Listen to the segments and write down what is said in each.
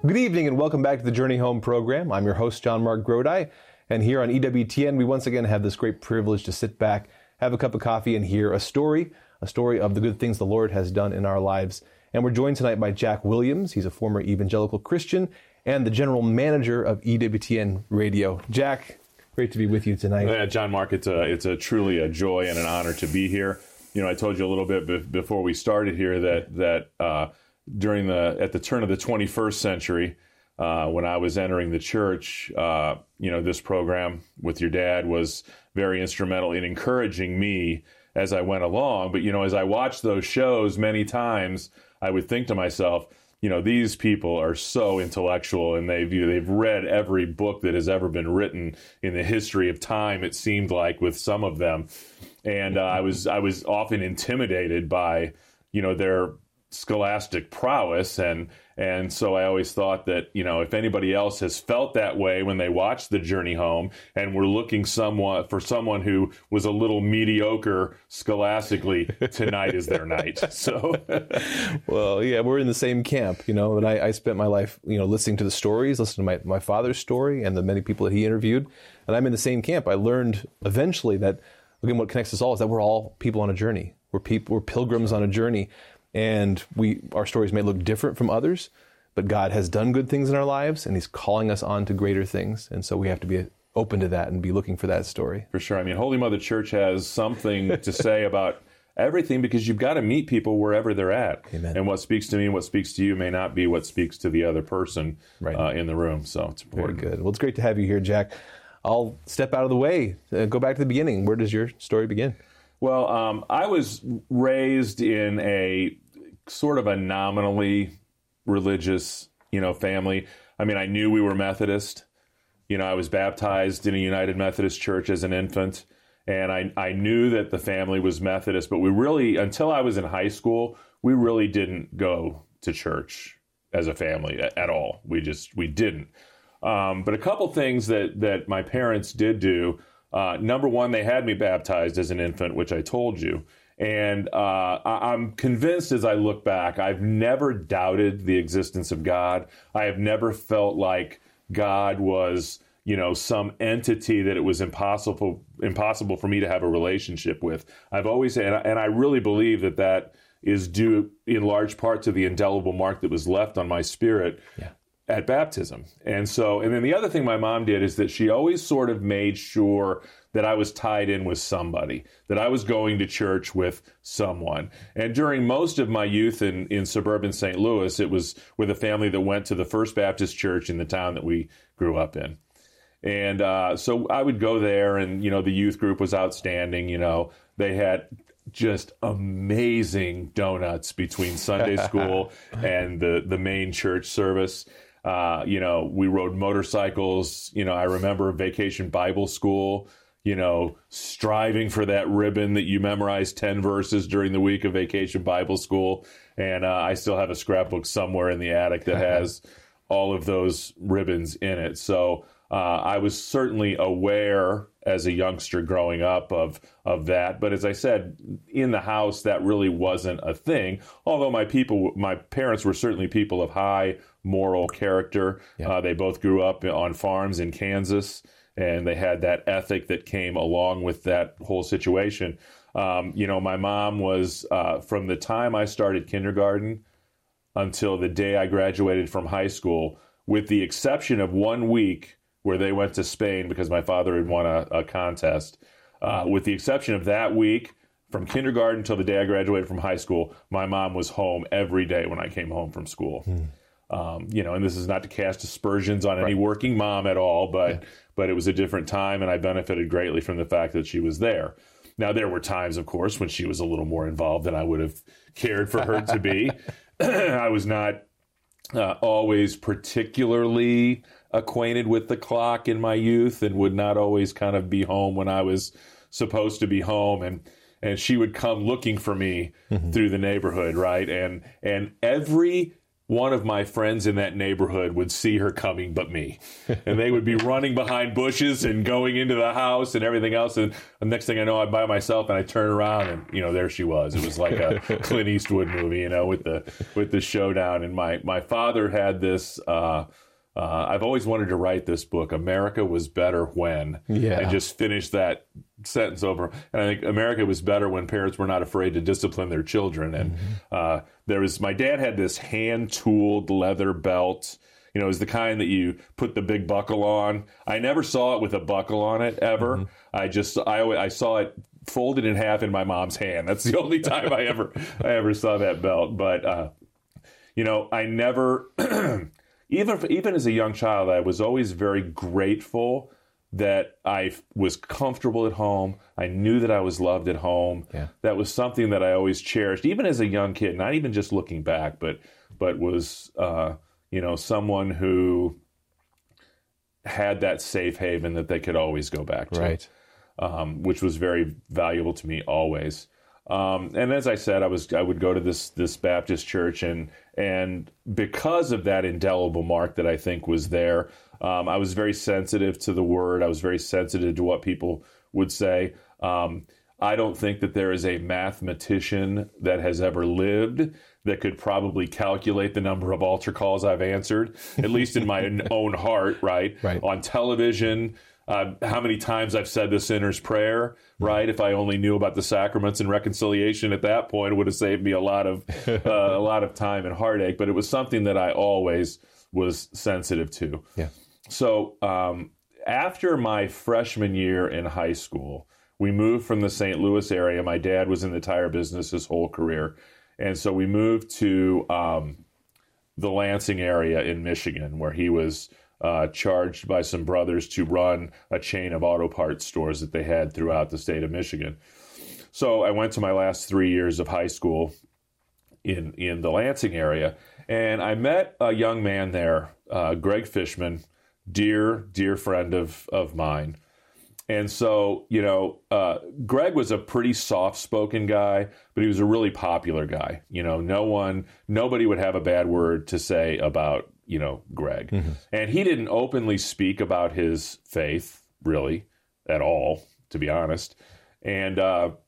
Good evening and welcome back to the Journey Home program. I'm your host, John Mark Grodi, and here on EWTN, we once again have this great privilege to sit back, have a cup of coffee, and hear a story of the good things the Lord has done in our lives. And we're joined tonight by Jack Williams. He's a former evangelical Christian and the general manager of EWTN Radio. Jack, great to be with you tonight. Yeah, John Mark, it's a truly a joy and an honor to be here. You know, I told you a little bit before we started here that at the turn of the 21st century, when I was entering the church, this program with your dad was very instrumental in encouraging me as I went along. But, as I watched those shows many times, I would think to myself, these people are so intellectual and they've read every book that has ever been written in the history of time, it seemed like, with some of them. And I was often intimidated by, their scholastic prowess, and so I always thought that if anybody else has felt that way when they watched The Journey Home and were looking for someone who was a little mediocre scholastically, tonight is their night. So, well, yeah, we're in the same camp, and I spent my life listening to the stories, listening to my father's story and the many people that he interviewed, and I'm in the same camp. I learned eventually that, again, what connects us all is that we're all people on a journey. We're pilgrims on a journey. And our stories may look different from others, but God has done good things in our lives, and He's calling us on to greater things. And so we have to be open to that and be looking for that story. For sure. I mean, Holy Mother Church has something to say about everything, because you've got to meet people wherever they're at. Amen. And what speaks to me and what speaks to you may not be what speaks to the other person in the room. So it's important. Very good. Well, it's great to have you here, Jack. I'll step out of the way. Go back to the beginning. Where does your story begin? Well, I was raised in a sort of a nominally religious, family. I mean, I knew we were Methodist. I was baptized in a United Methodist Church as an infant, and I knew that the family was Methodist, but we really, until I was in high school, we really didn't go to church as a family at all. We didn't. But a couple things that my parents did do. Number one, they had me baptized as an infant, which I told you. And I'm convinced as I look back, I've never doubted the existence of God. I have never felt like God was, some entity that it was impossible for me to have a relationship with. I've always, and I really believe that is due in large part to the indelible mark that was left on my spirit. Yeah. At baptism. And then the other thing my mom did is that she always sort of made sure that I was tied in with somebody, that I was going to church with someone. And during most of my youth in suburban St. Louis, it was with a family that went to the First Baptist Church in the town that we grew up in. And so I would go there, and, the youth group was outstanding. They had just amazing donuts between Sunday school and the main church service. We rode motorcycles. I remember Vacation Bible School, striving for that ribbon that you memorized 10 verses during the week of Vacation Bible School. And I still have a scrapbook somewhere in the attic that has all of those ribbons in it. So I was certainly aware as a youngster growing up of that. But as I said, in the house, that really wasn't a thing. Although my parents were certainly people of high moral character. Yeah. They both grew up on farms in Kansas, and they had that ethic that came along with that whole situation. My mom was, from the time I started kindergarten until the day I graduated from high school, with the exception of 1 week where they went to Spain because my father had won a contest. With the exception of that week, from kindergarten until the day I graduated from high school, my mom was home every day when I came home from school. And this is not to cast aspersions on any working mom at all, but it was a different time, and I benefited greatly from the fact that she was there. Now, there were times, of course, when she was a little more involved than I would have cared for her to be. I was not always particularly acquainted with the clock in my youth, and would not always kind of be home when I was supposed to be home. And she would come looking for me through the neighborhood, right? And every one of my friends in that neighborhood would see her coming but me. And they would be running behind bushes and going into the house and everything else. And the next thing I know, I'm by myself and I turn around and, there she was. It was like a Clint Eastwood movie, with the showdown. And my father had this, I've always wanted to write this book, America Was Better When, and just finish that sentence over. And I think America was better when parents were not afraid to discipline their children. And my dad had this hand-tooled leather belt. It was the kind that you put the big buckle on. I never saw it with a buckle on it ever. I saw it folded in half in my mom's hand. That's the only time I ever saw that belt. But I never. Even as a young child, I was always very grateful that I was comfortable at home. I knew that I was loved at home. Yeah. That was something that I always cherished, even as a young kid, not even just looking back, but was, someone who had that safe haven that they could always go back to, right. Which was very valuable to me always. And as I said, I would go to this Baptist church, and because of that indelible mark that I think was there, I was very sensitive to the word. I was very sensitive to what people would say. I don't think that there is a mathematician that has ever lived that could probably calculate the number of altar calls I've answered, at least in my own heart, right? On television. How many times I've said the sinner's prayer, right? If I only knew about the sacraments and reconciliation at that point, it would have saved me a lot of time and heartache. But it was something that I always was sensitive to. Yeah. So after my freshman year in high school, we moved from the St. Louis area. My dad was in the tire business his whole career. And so we moved to the Lansing area in Michigan, where he was charged by some brothers to run a chain of auto parts stores that they had throughout the state of Michigan. So I went to my last 3 years of high school in the Lansing area, and I met a young man there, Greg Fishman, dear friend of mine. And so, Greg was a pretty soft-spoken guy, but he was a really popular guy. Nobody would have a bad word to say about Greg. Mm-hmm. And he didn't openly speak about his faith, really, at all, to be honest. And but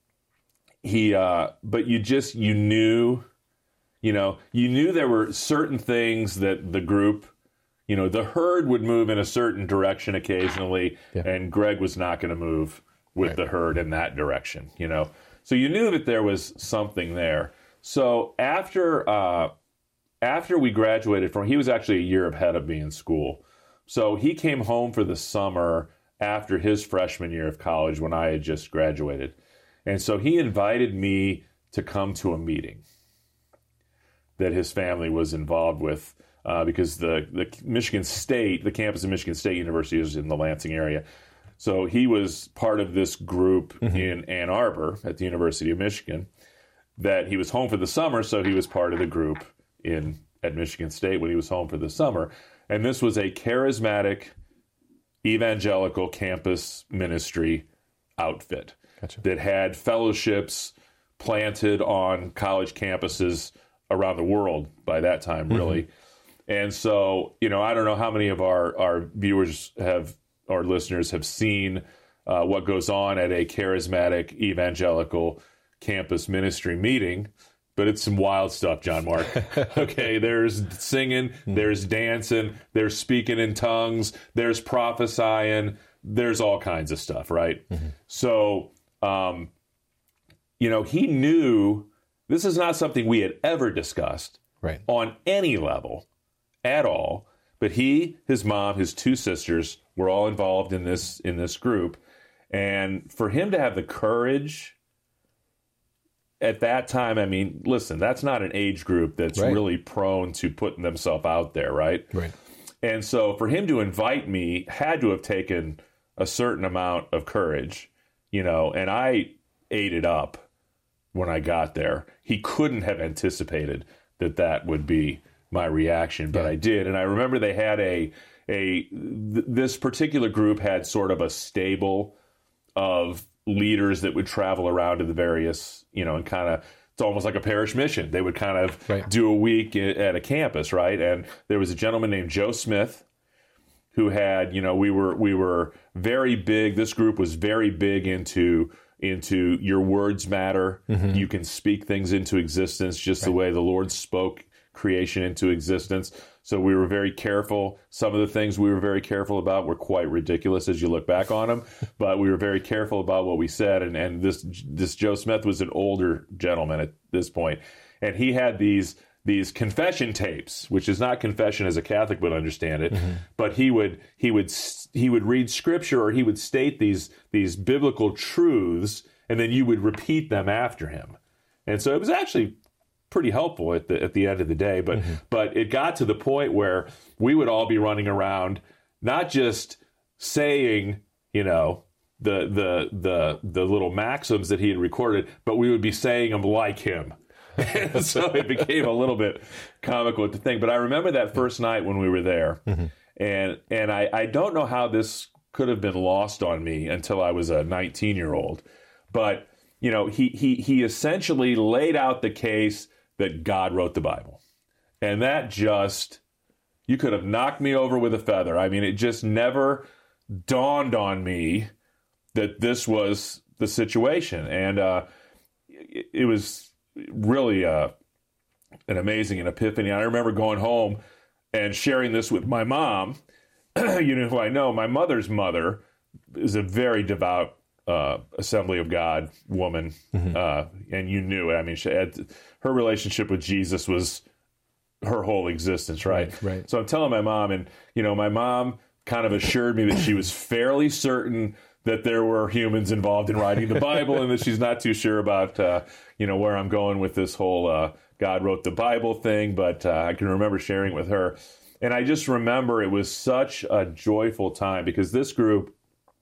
you knew there were certain things that the group, the herd would move in a certain direction occasionally, and Greg was not going to move with the herd in that direction, So you knew that there was something there. So after we graduated he was actually a year ahead of me in school. So he came home for the summer after his freshman year of college when I had just graduated. And so he invited me to come to a meeting that his family was involved with because the Michigan State, the campus of Michigan State University is in the Lansing area. So he was part of this group in Ann Arbor at the University of Michigan that he was home for the summer, so he was part of the group at Michigan State when he was home for the summer. And this was a charismatic evangelical campus ministry outfit that had fellowships planted on college campuses around the world by that time, really. And so, I don't know how many of our viewers or listeners have seen what goes on at a charismatic evangelical campus ministry meeting, but it's some wild stuff, John Mark. Okay, there's singing, there's dancing, there's speaking in tongues, there's prophesying, there's all kinds of stuff, right? So, he knew this is not something we had ever discussed on any level at all, but he, his mom, his two sisters were all involved in this group. And for him to have the courage at that time, I mean, listen, that's not an age group that's really prone to putting themselves out there, right? And so for him to invite me had to have taken a certain amount of courage, and I ate it up when I got there. He couldn't have anticipated that would be my reaction, but I did. And I remember they had this particular group had sort of a stable of leaders that would travel around to the various, and kind of it's almost like a parish mission. They would kind of Right. do a week at a campus, right? And there was a gentleman named Joe Smith who had, we were very big. This group was very big into your words matter. Mm-hmm. You can speak things into existence just the way the Lord spoke creation into existence. So we were very careful. Some of the things we were very careful about were quite ridiculous as you look back on them, but we were very careful about what we said. And this Joe Smith was an older gentleman at this point, and he had these confession tapes, which is not confession as a Catholic would understand it, but he would read scripture, or he would state these biblical truths, and then you would repeat them after him. And so it was actually pretty helpful at the end of the day, but it got to the point where we would all be running around not just saying, the little maxims that he had recorded, but we would be saying them like him. And so it became a little bit comical to think. But I remember that first night when we were there, and I don't know how this could have been lost on me until I was a 19-year-old. But he essentially laid out the case that God wrote the Bible, and that just, you could have knocked me over with a feather. I mean, it just never dawned on me that this was the situation, and it was really an amazing epiphany. I remember going home and sharing this with my mom, who I know. My mother's mother is a very devout Assembly of God woman, and you knew it. I mean, her relationship with Jesus was her whole existence, right? Right. So I'm telling my mom, and my mom kind of assured me that she was fairly certain that there were humans involved in writing the Bible, and that she's not too sure about where I'm going with this whole God wrote the Bible thing. But I can remember sharing it with her, and I just remember it was such a joyful time, because this group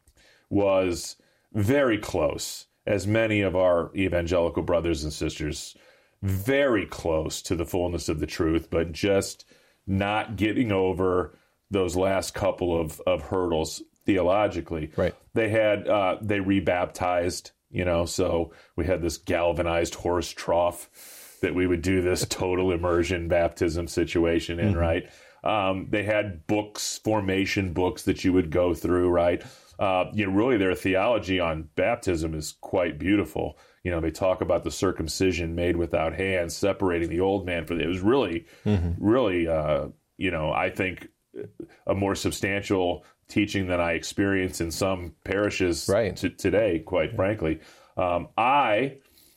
was very close, as many of our evangelical brothers and sisters, very close to the fullness of the truth, but just not getting over those last couple of hurdles theologically. Right. They had they rebaptized, so we had this galvanized horse trough that we would do this total immersion baptism situation in, right? They had books, formation books that you would go through, right? Really their theology on baptism is quite beautiful. They talk about the circumcision made without hands, separating the old man it was really, really, I think a more substantial teaching than I experience in some parishes today, quite frankly. I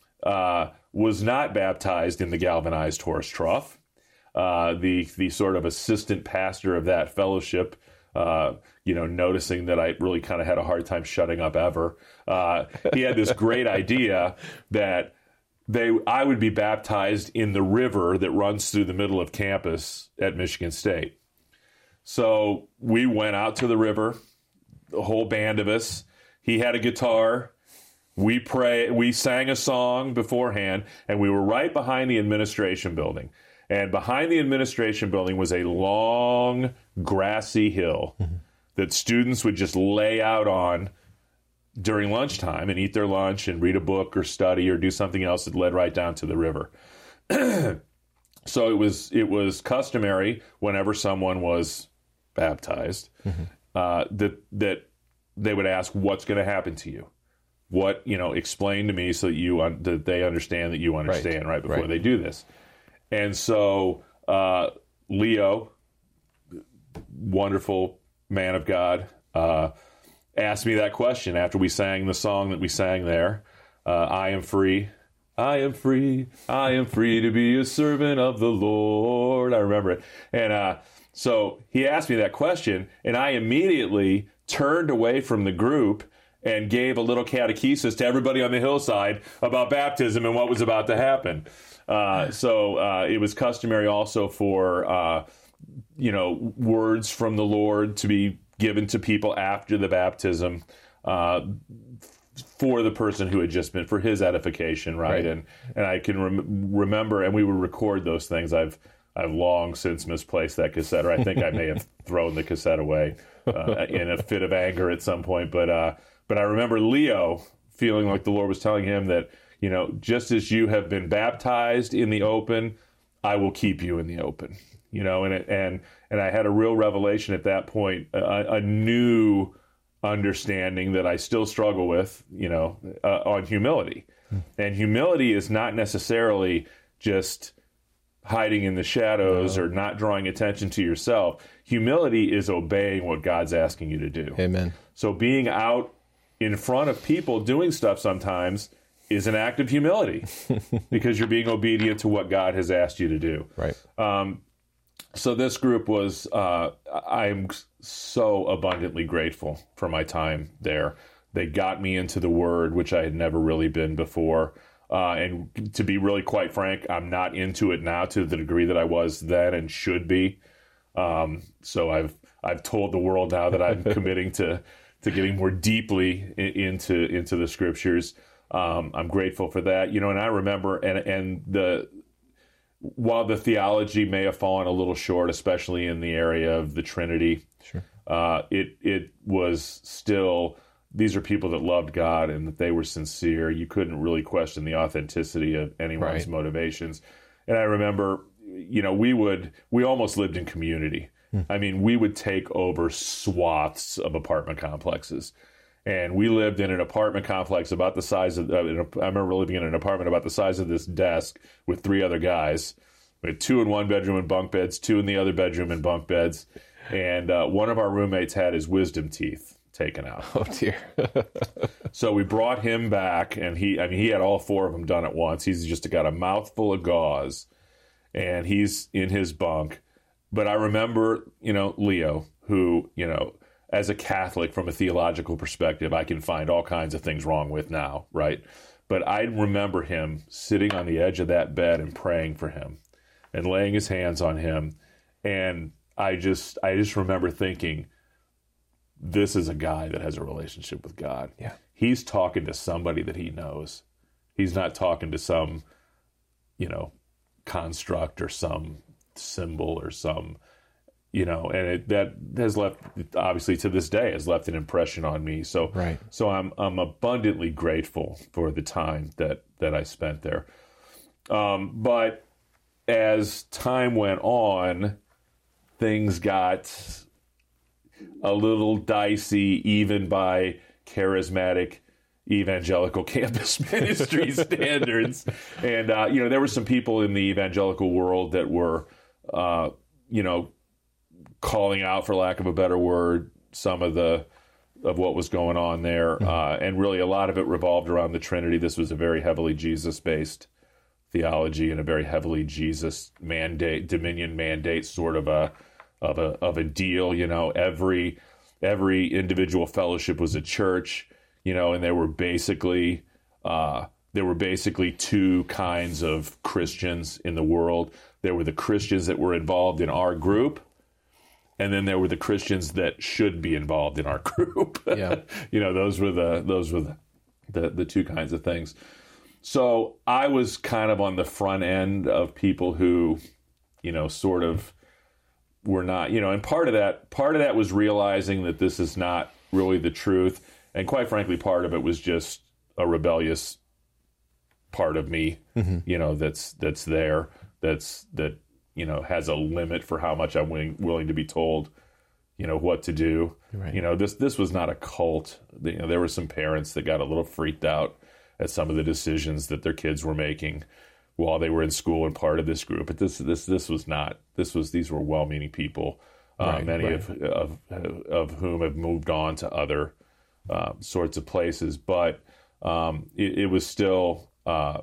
was not baptized in the galvanized horse trough. The sort of assistant pastor of that fellowship, noticing that I really kind of had a hard time shutting up ever, he had this great idea that I would be baptized in the river that runs through the middle of campus at Michigan State. So we went out to the river, the whole band of us. He had a guitar. We sang a song beforehand, and we were right behind the administration building. And behind the administration building was a long, grassy hill that students would just lay out on during lunchtime and eat their lunch and read a book or study or do something else that led right down to the river. So it was customary whenever someone was baptized that they would ask, "What's going to happen to you? What explain to me so that they understand that you understand right before they do this." And so Leo, wonderful man of God, asked me that question after we sang the song that we sang there. I am free. I am free. I am free to be a servant of the Lord. I remember it. And so he asked me that question, and I immediately turned away from the group and gave a little catechesis to everybody on the hillside about baptism and what was about to happen. So it was customary also for, words from the Lord to be given to people after the baptism for the person who had just been, for his edification, right? And I can remember, and we would record those things. I've long since misplaced that cassette, or I think I may have thrown the cassette away in a fit of anger at some point. But I remember Leo feeling like the Lord was telling him that, just as you have been baptized in the open, I will keep you in the open. And I had a real revelation at that point, a new understanding that I still struggle with, on humility. And humility is not necessarily just hiding in the shadows or not drawing attention to yourself. Humility is obeying what God's asking you to do. Amen. So being out in front of people doing stuff sometimes is an act of humility because you're being obedient to what God has asked you to do. Right. So this group was, I'm so abundantly grateful for my time there. They got me into the Word, which I had never really been before. And to be really quite frank, I'm not into it now to the degree that I was then and should be. So I've told the world now that I'm committing to getting more deeply into the Scriptures. I'm grateful for that, and I remember, while the theology may have fallen a little short, especially in the area of the Trinity, sure. It was still, these are people that loved God and that they were sincere. You couldn't really question the authenticity of anyone's motivations. And I remember, we almost lived in community. I mean, we would take over swaths of apartment complexes. And we lived in an apartment complex about the size of, I remember living in an apartment about the size of this desk with 3 other guys. We had 2 in one bedroom in bunk beds, 2 in the other bedroom in bunk beds. And one of our roommates had his wisdom teeth taken out. Oh, dear. So we brought him back, and he had all 4 of them done at once. He's just got a mouthful of gauze, and he's in his bunk. But I remember, Leo, who, as a Catholic, from a theological perspective, I can find all kinds of things wrong with now, right? But I remember him sitting on the edge of that bed and praying for him and laying his hands on him. And I just remember thinking, this is a guy that has a relationship with God. Yeah. He's talking to somebody that he knows. He's not talking to some, construct or some symbol or some, and that has left, obviously to this day, has left an impression on me. So, right. So I'm abundantly grateful for the time that I spent there. But as time went on, things got a little dicey, even by charismatic evangelical campus ministry standards. And, there were some people in the evangelical world that were, calling out, for lack of a better word, some of what was going on there. And really a lot of it revolved around the Trinity. This was a very heavily Jesus-based theology and a very heavily Jesus mandate, dominion mandate sort of a deal. Every individual fellowship was a church, and there were basically 2 kinds of Christians in the world. There were the Christians that were involved in our group, and then there were the Christians that should be involved in our group. Yeah. Those were the 2 kinds of things. So I was kind of on the front end of people who, sort of were not, and part of that was realizing that this is not really the truth. And quite frankly, part of it was just a rebellious part of me, that's there, that has a limit for how much I'm willing to be told, what to do. Right. This was not a cult. There were some parents that got a little freaked out at some of the decisions that their kids were making while they were in school and part of this group. But this was not. These were well-meaning people, many of whom have moved on to other sorts of places. But it was still, I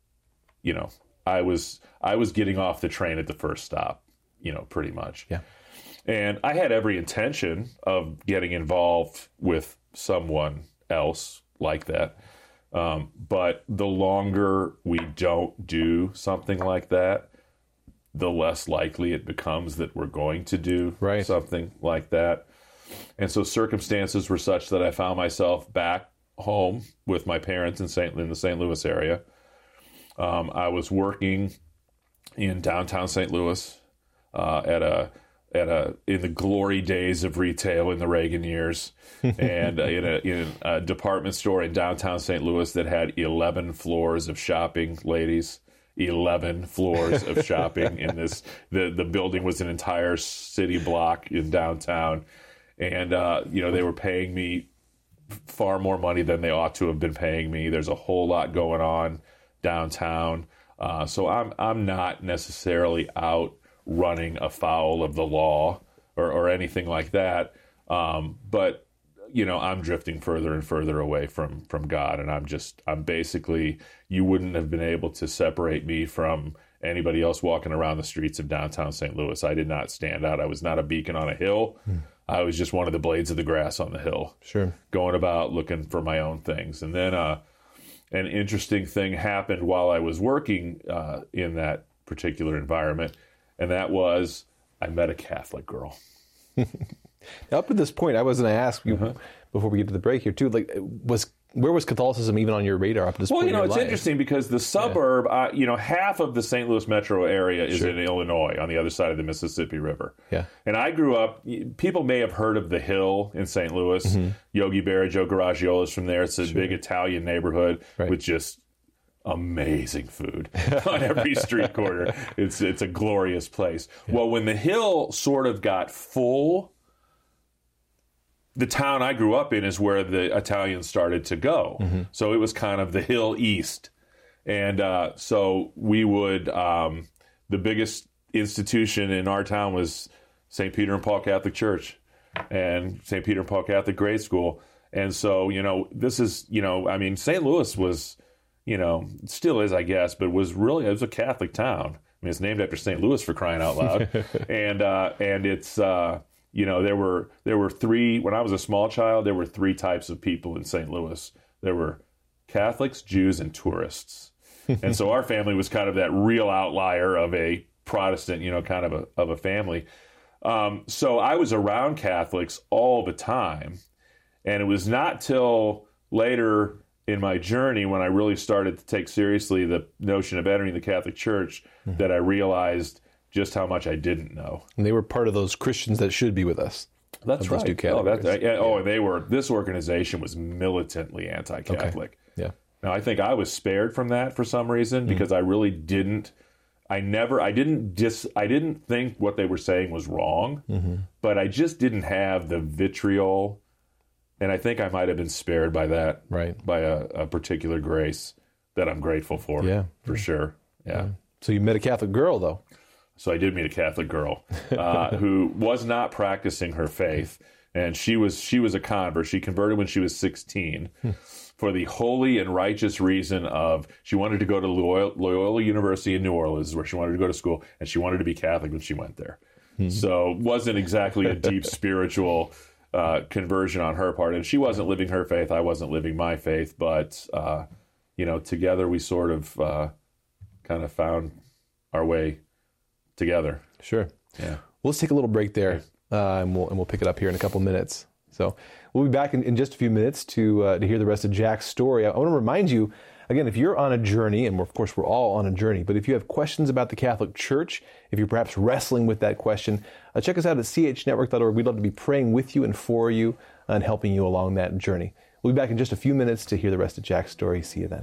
was getting off the train at the first stop, pretty much. Yeah. And I had every intention of getting involved with someone else like that. But the longer we don't do something like that, the less likely it becomes that we're going to do something like that. And so circumstances were such that I found myself back home with my parents in the St. Louis area. I was working in downtown St. Louis at a in the glory days of retail in the Reagan years, and in a department store in downtown St. Louis that had 11 floors of shopping, ladies. 11 floors of shopping in this. The building was an entire city block in downtown, and they were paying me far more money than they ought to have been paying me. There's a whole lot going on downtown, so I'm not necessarily out running afoul of the law or anything like that, but I'm drifting further and further away from God, and I'm basically, you wouldn't have been able to separate me from anybody else walking around the streets of downtown St. Louis. I did not stand out. I was not a beacon on a hill. I was just one of the blades of the grass on the hill. Sure. Going about looking for my own things. And then an interesting thing happened while I was working in that particular environment, and that was I met a Catholic girl. Now, up to this point, I was going to ask you before we get to the break here too. Like, where was Catholicism even on your radar up to this point? Well, it's interesting because the suburb, half of the St. Louis metro area is in Illinois on the other side of the Mississippi River. Yeah. And I grew up. People may have heard of the Hill in St. Louis. Yogi Berra, Joe Garagiola's from there. It's a big Italian neighborhood with just amazing food on every street corner. It's a glorious place. Yeah. Well, when the Hill sort of got full, the town I grew up in is where the Italians started to go. So it was kind of the Hill East. And so we would, the biggest institution in our town was St. Peter and Paul Catholic Church and St. Peter and Paul Catholic Grade School. And so, this is, St. Louis was, still is, I guess, but it was a Catholic town. I mean, it's named after St. Louis, for crying out loud. and it's, there were three, when I was a small child, there were three types of people in St. Louis. There were Catholics, Jews, and tourists. And so our family was kind of that real outlier of a Protestant, kind of a family. So I was around Catholics all the time. And it was not till later in my journey when I really started to take seriously the notion of entering the Catholic Church that I realized just how much I didn't know. And they were part of those Christians that should be with us. That's right. And they were. This organization was militantly anti-Catholic. Okay. Yeah. Now I think I was spared from that for some reason because I really didn't. I didn't think what they were saying was wrong, but I just didn't have the vitriol, and I think I might have been spared by that. Right. By a particular grace that I'm grateful for. Yeah. For sure. Yeah. So you met a Catholic girl, though. So I did meet a Catholic girl who was not practicing her faith, and she was a convert. She converted when she was 16 for the holy and righteous reason of she wanted to go to Loyola University in New Orleans, where she wanted to go to school, and she wanted to be Catholic when she went there. So it wasn't exactly a deep spiritual conversion on her part, and she wasn't living her faith. I wasn't living my faith, but together we sort of kind of found our way together. Sure. Yeah. Well, let's take a little break there, and we'll pick it up here in a couple minutes. So we'll be back in just a few minutes to hear the rest of Jack's story. I want to remind you, again, if you're on a journey, and of course we're all on a journey, but if you have questions about the Catholic Church, if you're perhaps wrestling with that question, check us out at chnetwork.org. We'd love to be praying with you and for you and helping you along that journey. We'll be back in just a few minutes to hear the rest of Jack's story. See you then.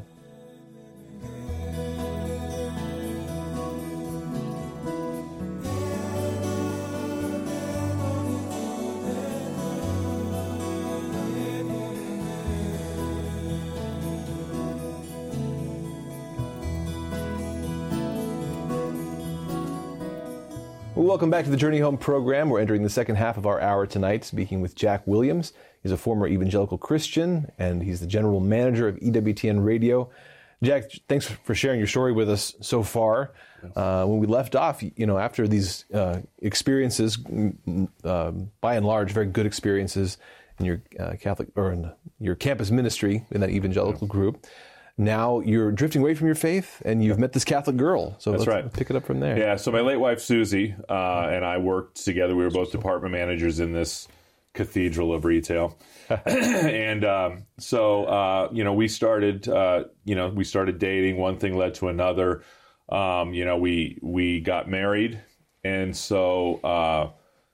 Welcome back to the Journey Home program. We're entering the second half of our hour tonight, speaking with Jack Williams. He's a former evangelical Christian, and he's the general manager of EWTN Radio. Jack, thanks for sharing your story with us so far. When we left off, after these experiences, by and large, very good experiences in your Catholic or in your campus ministry in that evangelical group. Now you're drifting away from your faith, and you've met this Catholic girl. So let's pick it up from there. Yeah, so my late wife, Susie, and I worked together. We were both department managers in this cathedral of retail. And we started dating. One thing led to another. We got married. And so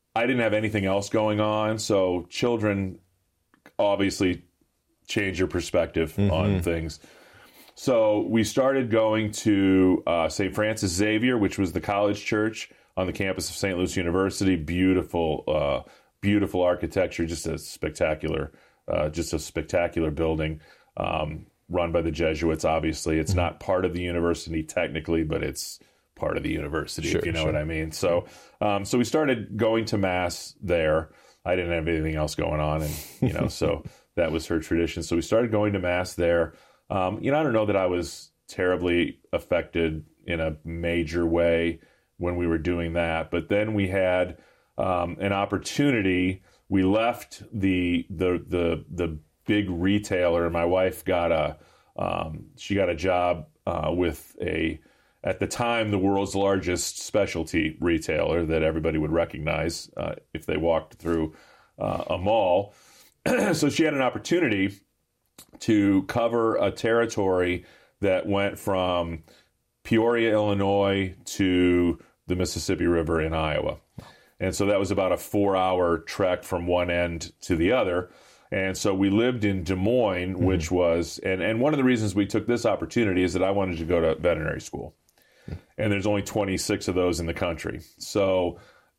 I didn't have anything else going on. So children obviously change your perspective on things. So we started going to St. Francis Xavier, which was the college church on the campus of St. Louis University. Beautiful, beautiful architecture, just a spectacular building, run by the Jesuits. Obviously, it's not part of the university technically, but it's part of the university, if you know what I mean. So, so we started going to mass there. I didn't have anything else going on, and so that was her tradition. So we started going to mass there. I don't know that I was terribly affected in a major way when we were doing that, but then we had an opportunity. We left the big retailer. My wife got a job with at the time, the world's largest specialty retailer that everybody would recognize if they walked through a mall. So she had an opportunity to cover a territory that went from Peoria, Illinois to the Mississippi River in Iowa. And so that was about a 4-hour trek from one end to the other. And so we lived in Des Moines, which was, and one of the reasons we took this opportunity is that I wanted to go to veterinary school. And there's only 26 of those in the country. So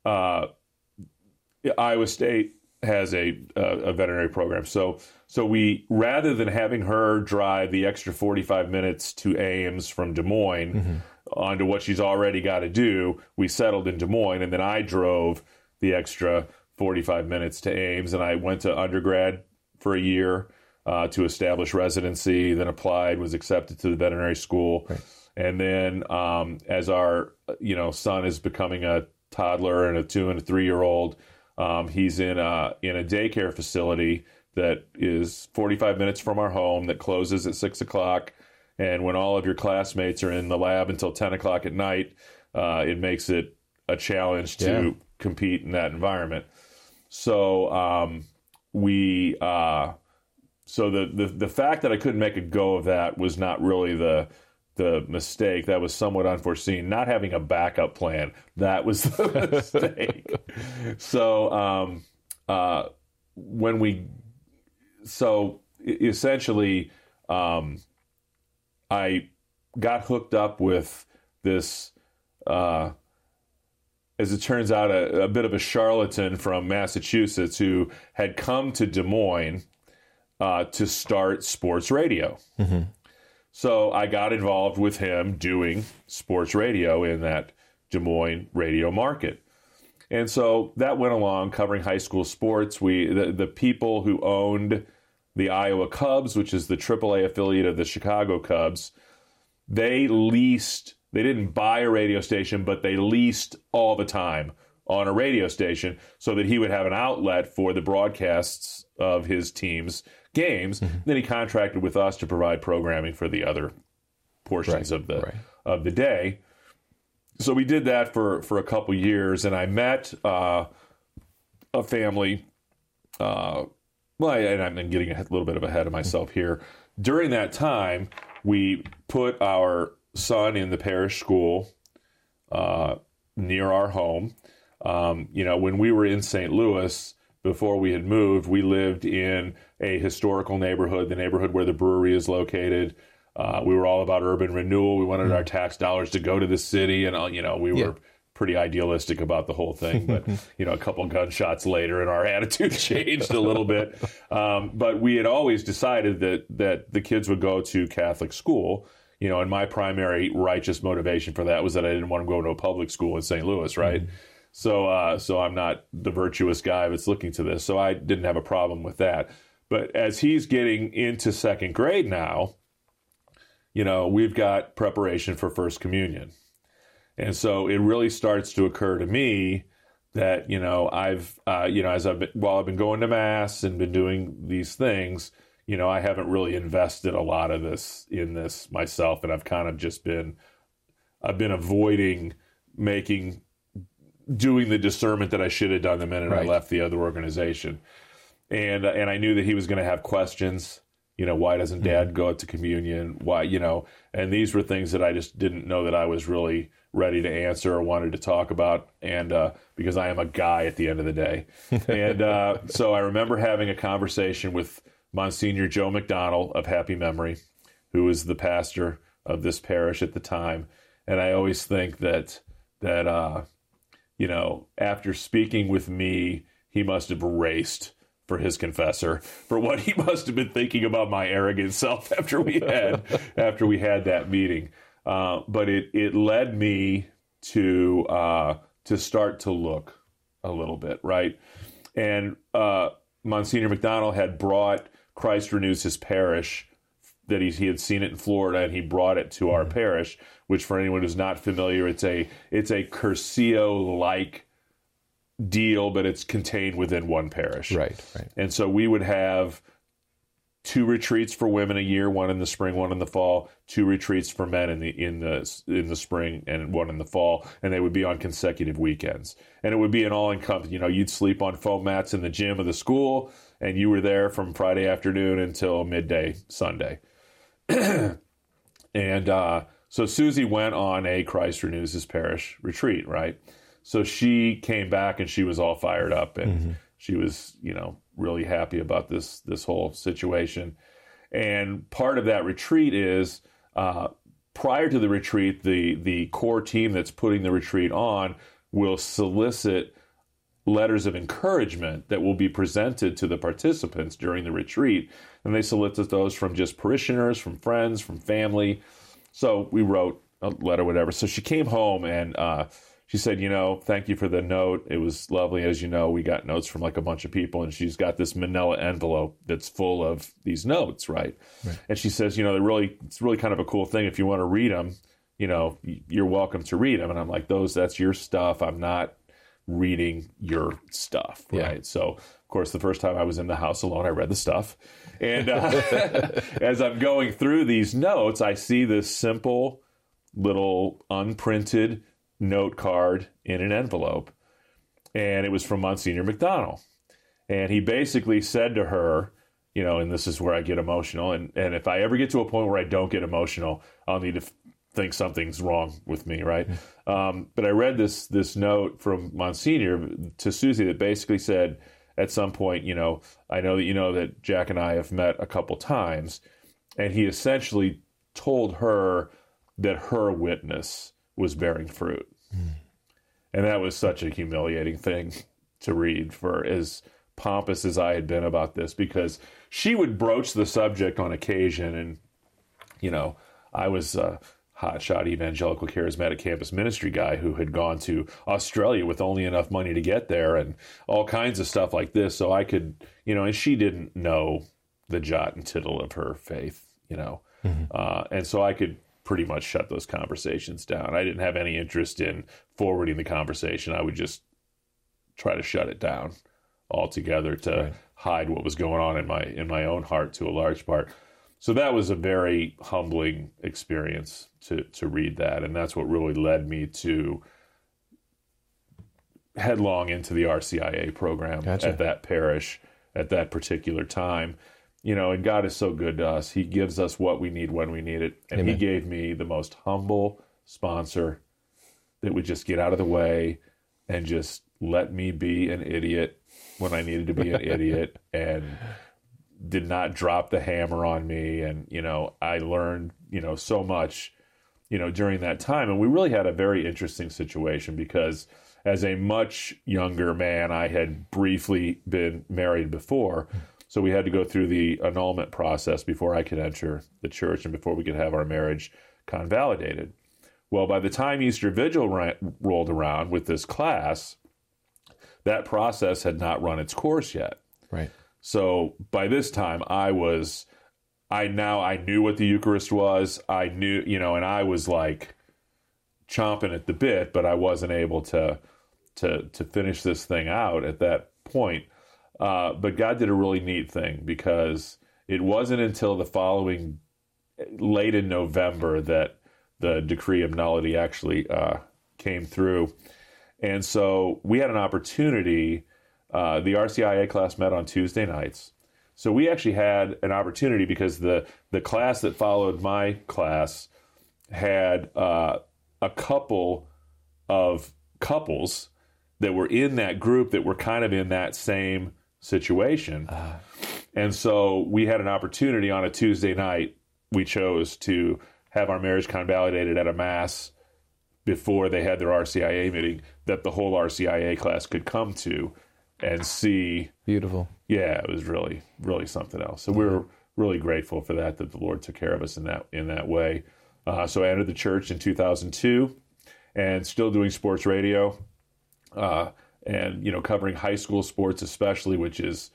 Iowa State has a veterinary program. So we, rather than having her drive the extra 45 minutes to Ames from Des Moines onto what she's already got to do, we settled in Des Moines, and then I drove the extra 45 minutes to Ames, and I went to undergrad for a year to establish residency, then applied, was accepted to the veterinary school. Right. And then as our son is becoming a toddler and a 2 and a 3-year-old, he's in a daycare facility that is 45 minutes from our home that closes at 6 o'clock. And when all of your classmates are in the lab until 10 o'clock at night, it makes it a challenge to compete in that environment. So so the fact that I couldn't make a go of that was not really the mistake. That was somewhat unforeseen. Not having a backup plan, that was the mistake. So essentially, I got hooked up with this, as it turns out, a bit of a charlatan from Massachusetts who had come to Des Moines to start sports radio. Mm-hmm. So I got involved with him doing sports radio in that Des Moines radio market. And so that went along, covering high school sports. The people who owned the Iowa Cubs, which is the AAA affiliate of the Chicago Cubs, they didn't buy a radio station, but they leased all the time on a radio station so that he would have an outlet for the broadcasts of his team's games. Mm-hmm. Then he contracted with us to provide programming for the other portions of the day. So we did that for a couple years, and I met a family. And I'm getting a little bit ahead of myself here. During that time, we put our son in the parish school near our home. When we were in St. Louis, before we had moved, we lived in a historical neighborhood, the neighborhood where the brewery is located. We were all about urban renewal. We wanted our tax dollars to go to the city, and we were pretty idealistic about the whole thing. But a couple gunshots later, and our attitude changed a little bit. But we had always decided that the kids would go to Catholic school. And my primary righteous motivation for that was that I didn't want to go to a public school in St. Louis, right? Mm-hmm. So I'm not the virtuous guy that's looking to this. So I didn't have a problem with that. But as he's getting into second grade now, we've got preparation for First Communion. And so it really starts to occur to me that, while I've been going to Mass and been doing these things, I haven't really invested a lot of this in this myself. And I've kind of just I've been avoiding doing the discernment that I should have done the minute I left the other organization. And I knew that he was going to have questions. Why doesn't Dad go out to communion? Why, and these were things that I just didn't know that I was really ready to answer or wanted to talk about, and because I am a guy at the end of the day. And so I remember having a conversation with Monsignor Joe McDonnell of happy memory, who was the pastor of this parish at the time. And I always think that after speaking with me, he must have raced for his confessor for what he must have been thinking about my arrogant self after we had that meeting. But it led me to start to look a little bit, right? And Monsignor McDonnell had brought Christ Renews His Parish, that he had seen it in Florida, and he brought it to our parish, which for anyone who's not familiar, it's a Cursillo-like deal, but it's contained within one parish. Right. And so we would have 2 retreats for women a year, one in the spring, one in the fall, 2 retreats for men in the spring and one in the fall, and they would be on consecutive weekends. And it would be an all-encompassing, you'd sleep on foam mats in the gym of the school, and you were there from Friday afternoon until midday Sunday. And so Susie went on a Christ Renews His Parish retreat, right? So she came back and she was all fired up, and she was, really happy about this whole situation. And part of that retreat is prior to the retreat, the core team that's putting the retreat on will solicit letters of encouragement that will be presented to the participants during the retreat. And they solicit those from just parishioners, from friends, from family. So we wrote a letter, whatever. So she came home and she said, thank you for the note. It was lovely. As you know, we got notes from like a bunch of people, and she's got this manila envelope that's full of these notes, right? And she says, it's really kind of a cool thing. If you want to read them, you're welcome to read them. And I'm like, that's your stuff. I'm not reading your stuff, right? Yeah. So, of course, the first time I was in the house alone, I read the stuff. And as I'm going through these notes, I see this simple little unprinted note card in an envelope. And it was from Monsignor McDonnell. And he basically said to her, and this is where I get emotional. And if I ever get to a point where I don't get emotional, I'll need to think something's wrong with me, right? But I read this note from Monsignor to Susie that basically said, at some point, I know that Jack and I have met a couple times, and he essentially told her that her witness was bearing fruit. And that was such a humiliating thing to read, for as pompous as I had been about this, because she would broach the subject on occasion, and, I was hotshot evangelical charismatic campus ministry guy who had gone to Australia with only enough money to get there and all kinds of stuff like this. So I could, and she didn't know the jot and tittle of her faith, and so I could pretty much shut those conversations down. I didn't have any interest in forwarding the conversation. I would just try to shut it down altogether to hide what was going on in my own heart to a large part. So that was a very humbling experience to read that. And that's what really led me to headlong into the RCIA program at that parish at that particular time. And God is so good to us. He gives us what we need when we need it. And Amen. He gave me the most humble sponsor that would just get out of the way and just let me be an idiot when I needed to be an idiot, and did not drop the hammer on me. And, I learned, so much, during that time. And we really had a very interesting situation, because as a much younger man, I had briefly been married before. So we had to go through the annulment process before I could enter the church and before we could have our marriage convalidated. Well, by the time Easter Vigil rolled around with this class, that process had not run its course yet. Right. So by this time, I knew what the Eucharist was. I knew, and I was like chomping at the bit, but I wasn't able to finish this thing out at that point. But God did a really neat thing, because it wasn't until the following late in November that the decree of nullity actually came through. And so we had an opportunity. The RCIA class met on Tuesday nights. So we actually had an opportunity, because the class that followed my class had a couple of couples that were in that group that were kind of in that same situation. And so we had an opportunity on a Tuesday night. We chose to have our marriage convalidated at a mass before they had their RCIA meeting that the whole RCIA class could come to and see. Beautiful. Yeah, it was really, really something else. So we were really grateful for that the Lord took care of us in that way. So I entered the church in 2002 and still doing sports radio and, covering high school sports especially, which is,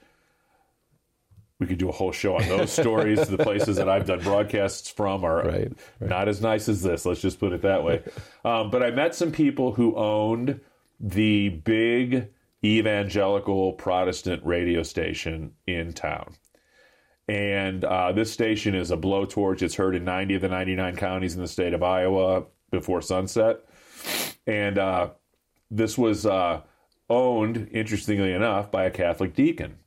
we could do a whole show on those stories. The places that I've done broadcasts from are not as nice as this. Let's just put it that way. But I met some people who owned the big evangelical Protestant radio station in town. And this station is a blowtorch. It's heard in 90 of the 99 counties in the state of Iowa before sunset. And this was owned, interestingly enough, by a Catholic deacon.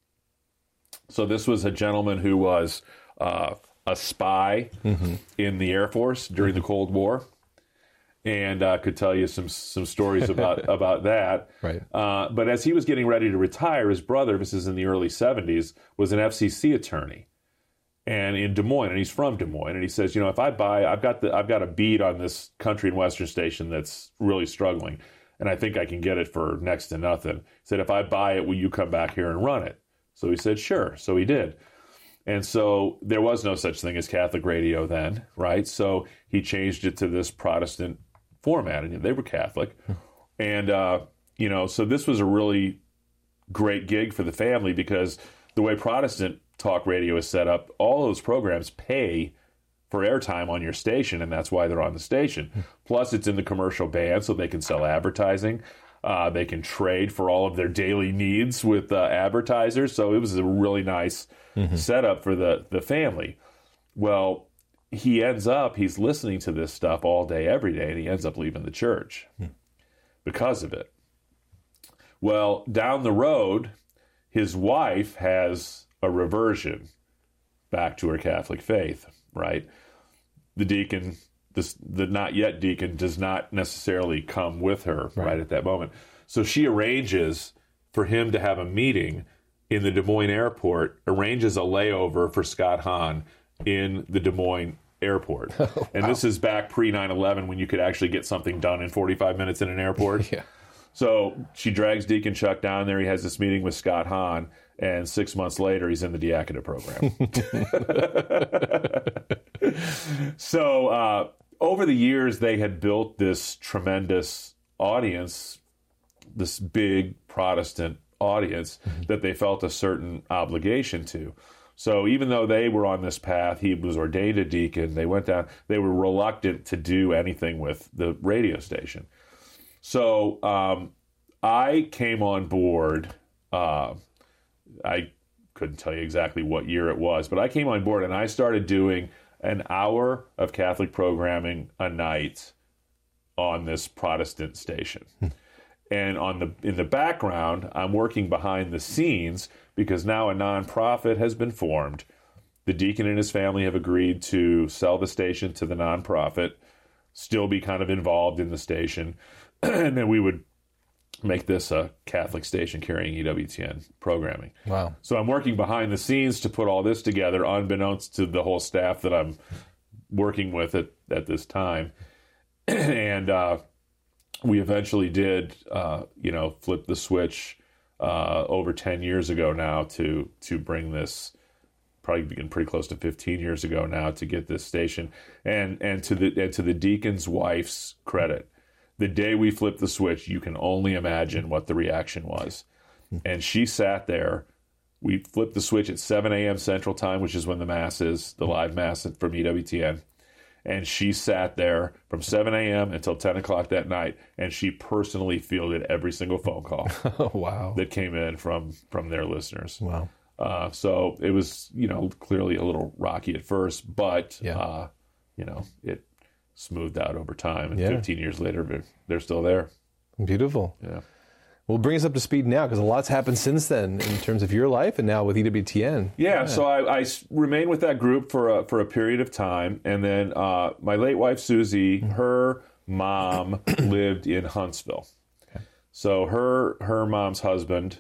So this was a gentleman who was a spy in the Air Force during the Cold War, and could tell you some stories about that. Right. But as he was getting ready to retire, his brother, this is in the early 70s, was an FCC attorney, and in Des Moines, and he's from Des Moines, and he says, if I buy, I've got a beat on this country and western station that's really struggling, and I think I can get it for next to nothing. He said, if I buy it, will you come back here and run it? So he said, sure. So he did. And so there was no such thing as Catholic radio then, right? So he changed it to this Protestant format, and they were Catholic. And, so this was a really great gig for the family because the way Protestant talk radio is set up, all those programs pay for airtime on your station, and that's why they're on the station. Plus, it's in the commercial band, so they can sell advertising. They can trade for all of their daily needs with advertisers. So it was a really nice setup for the family. Well, he's listening to this stuff all day, every day, and he ends up leaving the church because of it. Well, down the road, his wife has a reversion back to her Catholic faith, right? The deacon, the not yet deacon, does not necessarily come with her right at that moment. So she arranges for him to have a meeting in the Des Moines airport, arranges a layover for Scott Hahn in the Des Moines airport. And this is back pre 9/11 when you could actually get something done in 45 minutes in an airport. Yeah. So she drags Deacon Chuck down there. He has this meeting with Scott Hahn, and 6 months later, he's in the diaconate program. So over the years, they had built this tremendous audience, this big Protestant audience that they felt a certain obligation to. So even though they were on this path, he was ordained a deacon, they went down, they were reluctant to do anything with the radio station. So I came on board, I couldn't tell you exactly what year it was, but I came on board and I started doing an hour of Catholic programming a night on this Protestant station. And in the background, I'm working behind the scenes because now a nonprofit has been formed. The deacon and his family have agreed to sell the station to the nonprofit, still be kind of involved in the station, and then we would make this a Catholic station carrying EWTN programming. Wow. So I'm working behind the scenes to put all this together, unbeknownst to the whole staff that I'm working with at this time. And we eventually did, flip the switch over 10 years ago now to bring this, probably been pretty close to 15 years ago now, to get this station. And to the deacon's wife's credit, the day we flipped the switch, you can only imagine what the reaction was. And she sat there. We flipped the switch at 7 a.m. Central Time, which is when the mass is, the live mass from EWTN. And she sat there from 7 a.m. until 10 o'clock that night, and she personally fielded every single phone call wow. that came in from their listeners. Wow. So it was, clearly a little rocky at first, but, it smoothed out over time. And 15 years later, they're still there. Beautiful. Yeah. Well, bring us up to speed now, because a lot's happened since then in terms of your life and now with EWTN. Yeah, so I remained with that group for a period of time, and then my late wife Susie, her mom lived in Huntsville. Okay. So her mom's husband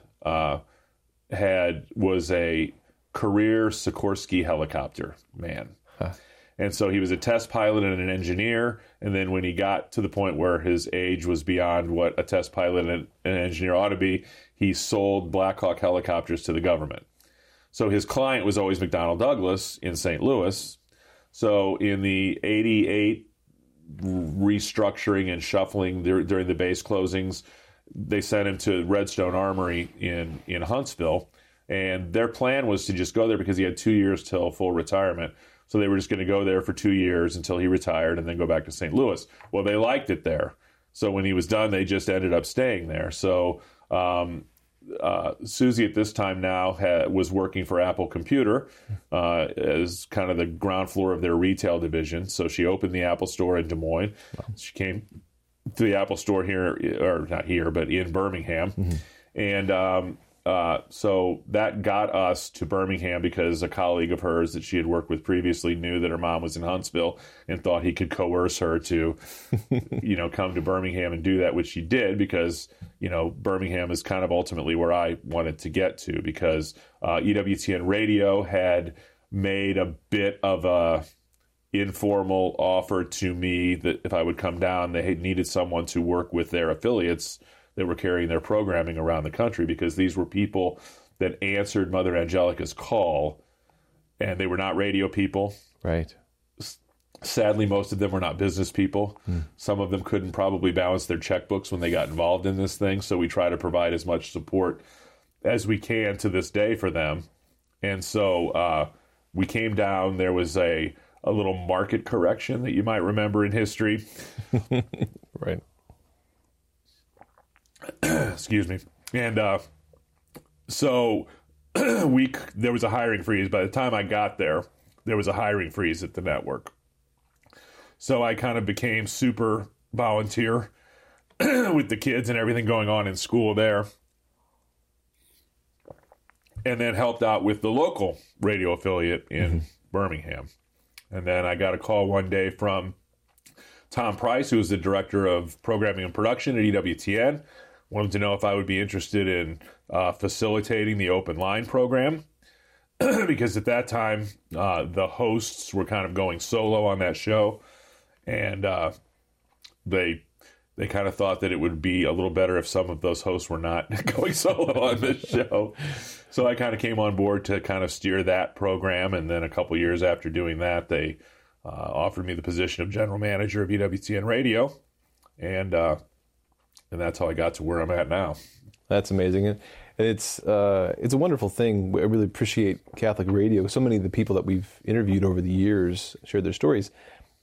was a career Sikorsky helicopter man. Huh. And so he was a test pilot and an engineer. And then when he got to the point where his age was beyond what a test pilot and an engineer ought to be, he sold Black Hawk helicopters to the government. So his client was always McDonnell Douglas in St. Louis. So in the 88 restructuring and shuffling during the base closings, they sent him to Redstone Armory in Huntsville. And their plan was to just go there because he had 2 years till full retirement. So they were just going to go there for 2 years until he retired and then go back to St. Louis. Well, they liked it there. So when he was done, they just ended up staying there. So Susie at this time now was working for Apple Computer as kind of the ground floor of their retail division. So she opened the Apple store in Des Moines. Wow. She came to the Apple store here, or not here, but in Birmingham. Mm-hmm. And so that got us to Birmingham because a colleague of hers that she had worked with previously knew that her mom was in Huntsville and thought he could coerce her to, come to Birmingham and do that, which she did because, Birmingham is kind of ultimately where I wanted to get to because EWTN Radio had made a bit of a informal offer to me that if I would come down, they needed someone to work with their affiliates that were carrying their programming around the country because these were people that answered Mother Angelica's call, and they were not radio people. Right. Sadly, most of them were not business people. Some of them couldn't probably balance their checkbooks when they got involved in this thing, so we try to provide as much support as we can to this day for them. And so we came down. There was a little market correction that you might remember in history. Right. Excuse me. And so there was a hiring freeze. By the time I got there was a hiring freeze at the network. So I kind of became super volunteer with the kids and everything going on in school there. And then helped out with the local radio affiliate in Birmingham. And then I got a call one day from Tom Price, who was the director of programming and production at EWTN. Wanted to know if I would be interested in facilitating the open line program because at that time the hosts were kind of going solo on that show, and they kind of thought that it would be a little better if some of those hosts were not going solo on this show. So I kind of came on board to kind of steer that program, and then a couple years after doing that, they offered me the position of general manager of EWTN Radio, and that's how I got to where I'm at now. That's amazing. And it's a wonderful thing. I really appreciate Catholic radio. So many of the people that we've interviewed over the years shared their stories.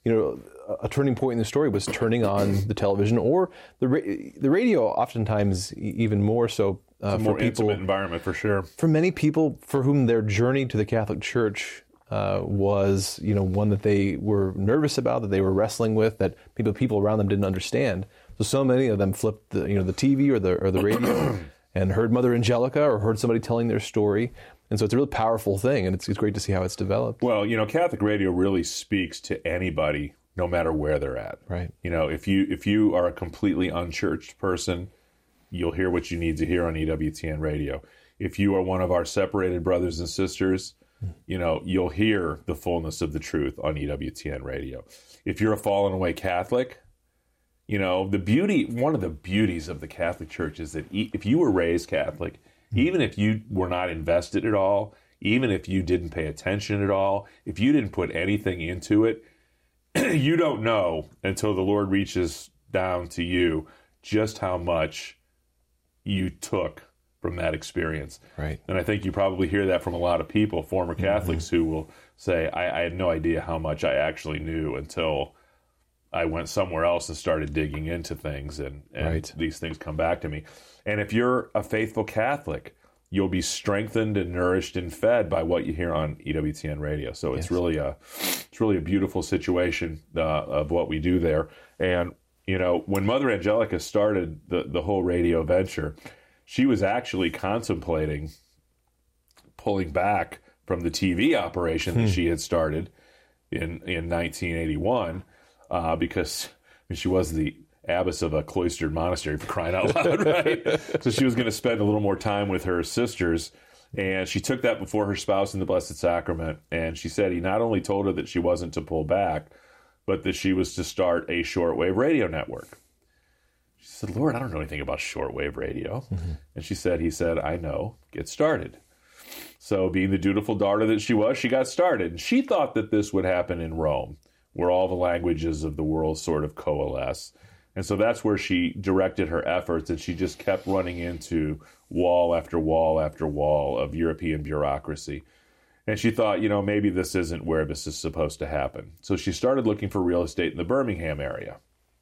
A turning point in the story was turning on the television or the radio, oftentimes even more so. It's a more intimate environment, for sure. For many people for whom their journey to the Catholic Church was, one that they were nervous about, that they were wrestling with, that people around them didn't understand. So many of them flipped the TV or the radio and heard Mother Angelica or heard somebody telling their story. And so it's a really powerful thing, and it's great to see how it's developed. Well, Catholic radio really speaks to anybody, no matter where they're at. Right. If you are a completely unchurched person, you'll hear what you need to hear on EWTN radio. If you are one of our separated brothers and sisters, you'll hear the fullness of the truth on EWTN radio. If you're a fallen away Catholic, one of the beauties of the Catholic Church is that if you were raised Catholic, even if you were not invested at all, even if you didn't pay attention at all, if you didn't put anything into it, you don't know until the Lord reaches down to you just how much you took from that experience. Right. And I think you probably hear that from a lot of people, former Catholics, who will say, I had no idea how much I actually knew until I went somewhere else and started digging into things, and right. These things come back to me. And if you're a faithful Catholic, you'll be strengthened and nourished and fed by what you hear on EWTN radio. So it's really a beautiful situation of what we do there. And when Mother Angelica started the whole radio venture, she was actually contemplating pulling back from the TV operation that she had started in 1981 because mean, she was the abbess of a cloistered monastery, for crying out loud, right? So she was going to spend a little more time with her sisters. And she took that before her spouse in the Blessed Sacrament. And she said he not only told her that she wasn't to pull back, but that she was to start a shortwave radio network. She said, Lord, I don't know anything about shortwave radio. Mm-hmm. And he said, I know, get started. So being the dutiful daughter that she was, she got started. And she thought that this would happen in Rome, where all the languages of the world sort of coalesce. And so that's where she directed her efforts, and she just kept running into wall after wall after wall of European bureaucracy. And she thought, maybe this isn't where this is supposed to happen. So she started looking for real estate in the Birmingham area.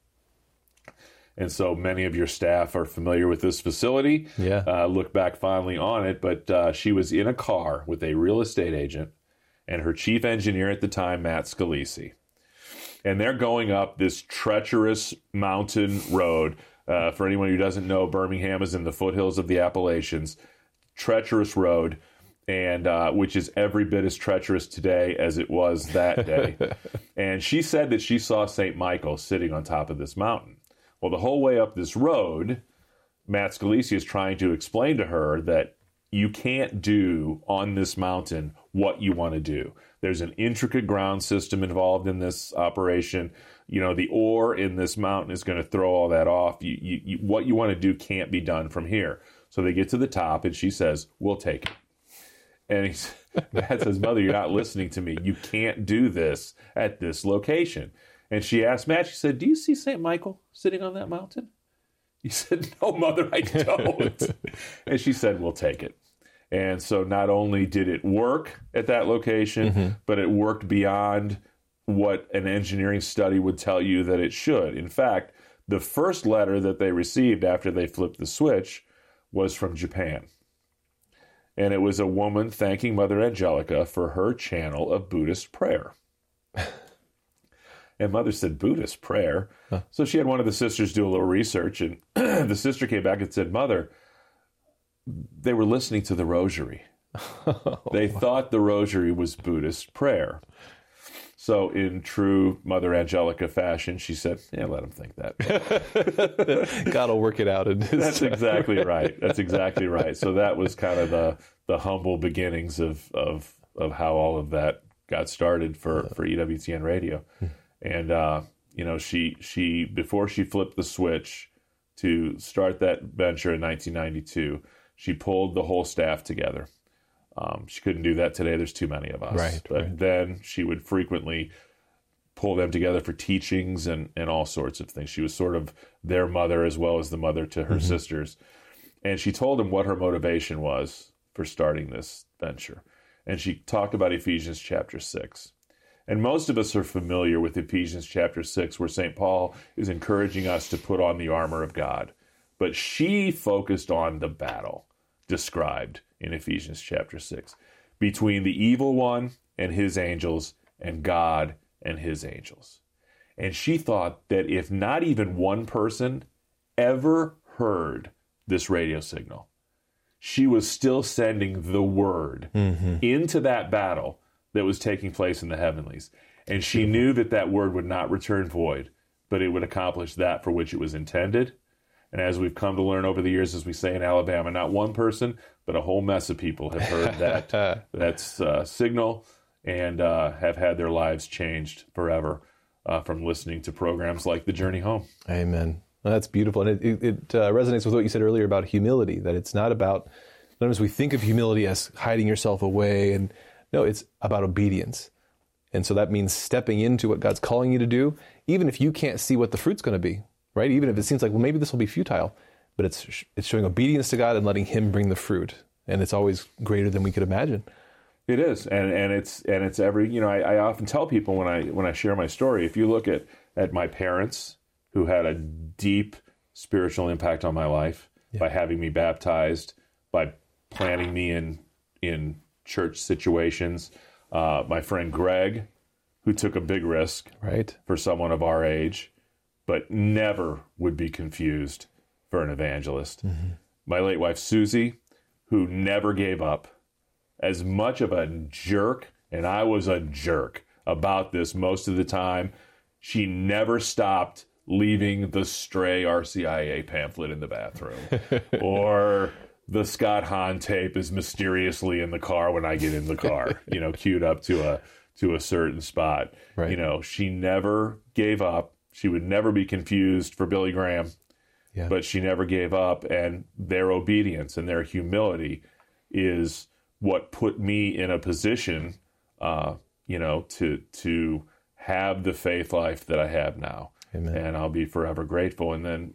And so many of your staff are familiar with this facility. Yeah. Look back fondly on it. But she was in a car with a real estate agent and her chief engineer at the time, Matt Scalisi. And they're going up this treacherous mountain road. For anyone who doesn't know, Birmingham is in the foothills of the Appalachians. Treacherous road, and which is every bit as treacherous today as it was that day. And she said that she saw St. Michael sitting on top of this mountain. Well, the whole way up this road, Matt Scalisi is trying to explain to her that you can't do on this mountain what you want to do. There's an intricate ground system involved in this operation. The ore in this mountain is going to throw all that off. What you want to do can't be done from here. So they get to the top, and she says, we'll take it. And Matt says, Mother, you're not listening to me. You can't do this at this location. And she asked Matt, she said, do you see St. Michael sitting on that mountain? He said, no, Mother, I don't. And she said, we'll take it. And so not only did it work at that location, but it worked beyond what an engineering study would tell you that it should. In fact, the first letter that they received after they flipped the switch was from Japan. And it was a woman thanking Mother Angelica for her channel of Buddhist prayer. And Mother said, Buddhist prayer? Huh. So she had one of the sisters do a little research, and the sister came back and said, Mother, they were listening to the rosary. They thought the rosary was Buddhist prayer. So in true Mother Angelica fashion, she said, let them think that. God will work it out. That's exactly right. That's exactly right. So that was kind of the humble beginnings of how all of that got started for EWTN Radio. And, she before she flipped the switch to start that venture in 1992, she pulled the whole staff together. She couldn't do that today. There's too many of us. Right, but then she would frequently pull them together for teachings and all sorts of things. She was sort of their mother as well as the mother to her sisters. And she told them what her motivation was for starting this venture. And she talked about Ephesians chapter 6. And most of us are familiar with Ephesians chapter 6, where St. Paul is encouraging us to put on the armor of God. But she focused on the battle described in Ephesians chapter 6 between the evil one and his angels and God and his angels. And she thought that if not even one person ever heard this radio signal, she was still sending the word into that battle that was taking place in the heavenlies. And she knew that word would not return void, but it would accomplish that for which it was intended. And as we've come to learn over the years, as we say in Alabama, not one person, but a whole mess of people have heard that signal and have had their lives changed forever from listening to programs like The Journey Home. Amen. Well, that's beautiful. And it resonates with what you said earlier about humility, that it's not about, sometimes we think of humility as hiding yourself away. And no, it's about obedience. And so that means stepping into what God's calling you to do, even if you can't see what the fruit's going to be. Right? Even if it seems like, well, maybe this will be futile, but it's showing obedience to God and letting Him bring the fruit, and it's always greater than we could imagine. It is, and it's every. I often tell people when I share my story, if you look at my parents, who had a deep spiritual impact on my life by having me baptized, by planting me in church situations, my friend Greg, who took a big risk for someone of our age, but never would be confused for an evangelist. My late wife, Susie, who never gave up. As much of a jerk, and I was a jerk about this most of the time, she never stopped leaving the stray RCIA pamphlet in the bathroom, or the Scott Hahn tape is mysteriously in the car when I get in the car, queued up to a certain spot. Right. She never gave up. She would never be confused for Billy Graham, but she never gave up. And their obedience and their humility is what put me in a position, to have the faith life that I have now. Amen. And I'll be forever grateful. And then,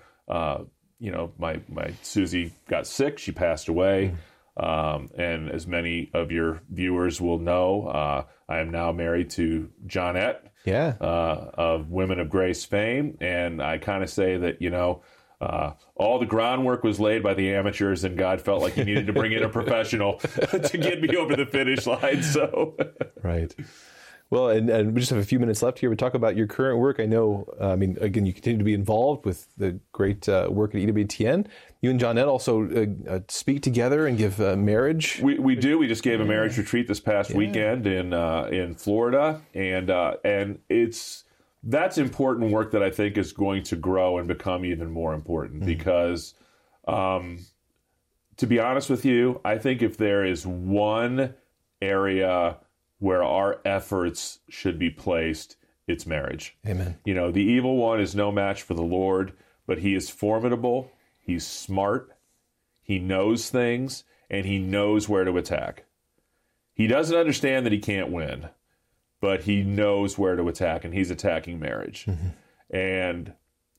my Susie got sick. She passed away. And as many of your viewers will know, I am now married to Johnette, of Women of Grace fame. And I kind of say that, all the groundwork was laid by the amateurs, and God felt like he needed to bring in a professional to get me over the finish line. So, right. Well, and we just have a few minutes left here. We talk about your current work. I know, again, you continue to be involved with the great work at EWTN. You and Johnette also speak together and give marriage. We do. We just gave a marriage retreat this past weekend in Florida, and that's important work that I think is going to grow and become even more important because, to be honest with you, I think if there is one area where our efforts should be placed, it's marriage. Amen. The evil one is no match for the Lord, but he is formidable, he's smart, he knows things, and he knows where to attack. He doesn't understand that he can't win, but he knows where to attack, and he's attacking marriage. Mm-hmm. And,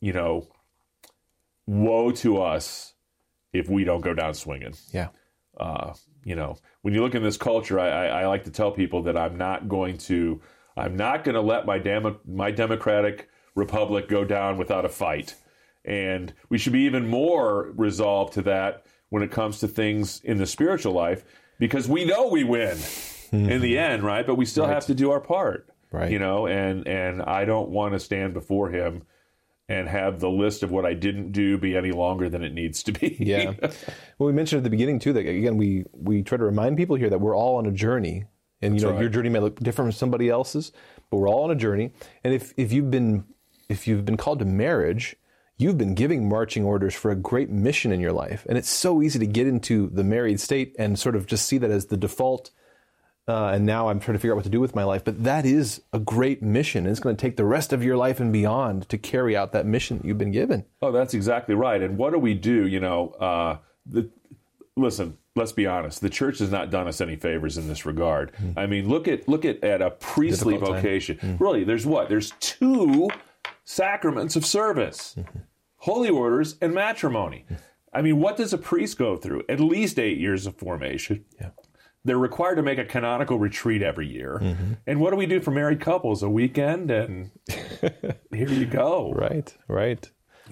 woe to us if we don't go down swinging. Yeah. When you look in this culture, I like to tell people that I'm not going to let my democratic republic go down without a fight. And we should be even more resolved to that when it comes to things in the spiritual life, because we know we win in the end, right? But we still have to do our part, right? And I don't want to stand before him and have the list of what I didn't do be any longer than it needs to be. Yeah. Well, we mentioned at the beginning, too, that, again, we try to remind people here that we're all on a journey. And, That's right. Your journey may look different from somebody else's, but we're all on a journey. And if you've been called to marriage, you've been giving marching orders for a great mission in your life. And it's so easy to get into the married state and sort of just see that as the default. And now I'm trying to figure out what to do with my life. But that is a great mission. It's going to take the rest of your life and beyond to carry out that mission that you've been given. Oh, that's exactly right. And what do we do? Listen, let's be honest. The church has not done us any favors in this regard. Mm-hmm. I mean, look at a priestly vocation. Mm-hmm. Really, there's 2 sacraments of service, holy orders and matrimony. Mm-hmm. I mean, what does a priest go through? At least 8 years of formation. Yeah. They're required to make a canonical retreat every year. Mm-hmm. And what do we do for married couples? A weekend, and here you go. Right.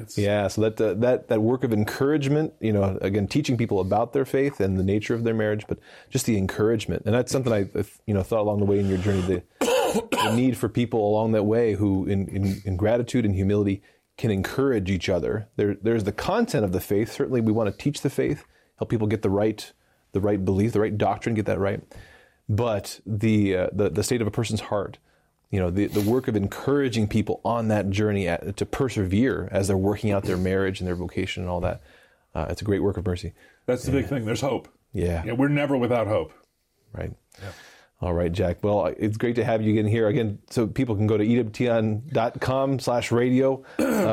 So that work of encouragement, again, teaching people about their faith and the nature of their marriage, but just the encouragement. And that's something I thought along the way in your journey, the need for people along that way who, in gratitude and humility, can encourage each other. There's the content of the faith. Certainly we want to teach the faith, help people get the right belief, the right doctrine, get that right. But the state of a person's heart, the work of encouraging people on that journey to persevere as they're working out their marriage and their vocation and all that, it's a great work of mercy. That's the big thing. There's hope. Yeah. We're never without hope. Right. Yeah. All right, Jack. Well, it's great to have you again here. Again, so people can go to ewtn.com/radio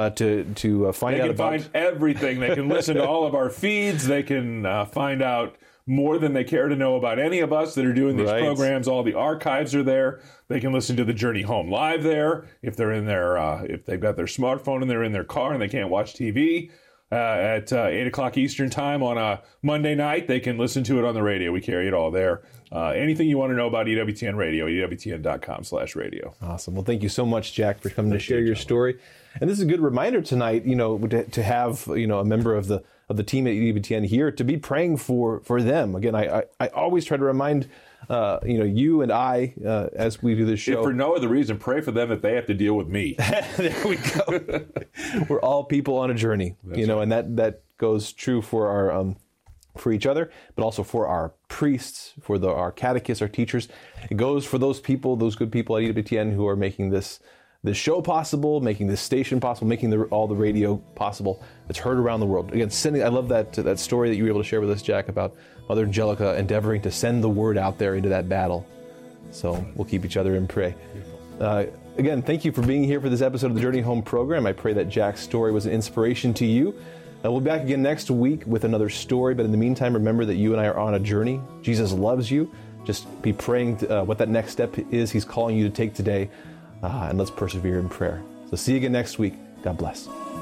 to find out about... They can find everything. They can listen to all of our feeds. They can find out more than they care to know about any of us that are doing these programs. All the archives are there. They can listen to the Journey Home live there. If they're in their, if they've got their smartphone and they're in their car and they can't watch TV at 8 o'clock Eastern time on a Monday night, they can listen to it on the radio. We carry it all there. Anything you want to know about EWTN Radio, EWTN.com/radio. Awesome. Well, thank you so much, Jack, for coming to share your story. And this is a good reminder tonight, to have, a member of the team at EWTN here to be praying for them. Again, I always try to remind, you and I, as we do this show. If for no other reason, pray for them if they have to deal with me. There we go. We're all people on a journey, right. And that goes true for our, for each other, but also for our priests, for our catechists, our teachers. It goes for those people, those good people at EWTN who are making this this show possible, making this station possible, making all the radio possible that's heard around the world. Again, I love that story that you were able to share with us, Jack, about Mother Angelica endeavoring to send the word out there into that battle. So we'll keep each other in prayer. Again, thank you for being here for this episode of the Journey Home program. I pray that Jack's story was an inspiration to you. We'll be back again next week with another story, but in the meantime, remember that you and I are on a journey. Jesus loves you. Just be praying what that next step is He's calling you to take today, and let's persevere in prayer. So see you again next week. God bless.